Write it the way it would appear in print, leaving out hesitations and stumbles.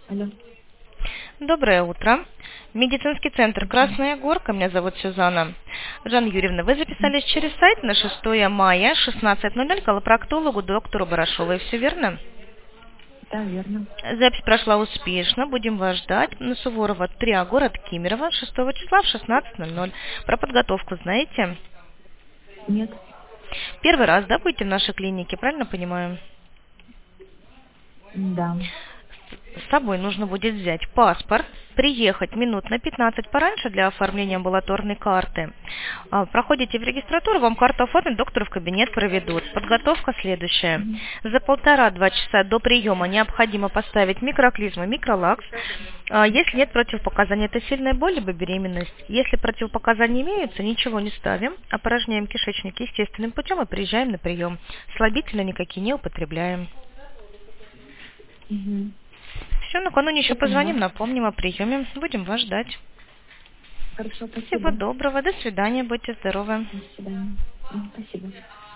Алло. Доброе утро. Медицинский центр «Красная Горка». Меня зовут Сюзанна. Жанна Юрьевна, вы записались через сайт на 6 мая 16:00 к аллопроктологу доктору Барашовой. Все верно? Да, верно. Запись прошла успешно. Будем вас ждать на Суворова 3, город Кемерово, 6 числа в 16:00. Про подготовку знаете? Нет. Первый раз, да, будете в нашей клинике, правильно понимаю? Да. С собой нужно будет взять паспорт, приехать минут на 15 пораньше для оформления амбулаторной карты. Проходите в регистратуру, вам карту оформят, доктору в кабинет проведут. Подготовка следующая. За 1,5-2 часа до приема необходимо поставить микроклизму, микролакс. Если нет противопоказаний, это сильная боль либо беременность. Если противопоказания имеются, ничего не ставим, опорожняем кишечник естественным путем и приезжаем на прием. Слабительные никакие не употребляем. Угу. Все, накануне еще Я поняла. позвоним, напомним о приеме. Будем вас ждать. Хорошо, Всего спасибо. доброго, до свидания, будьте здоровы. До свидания. Спасибо.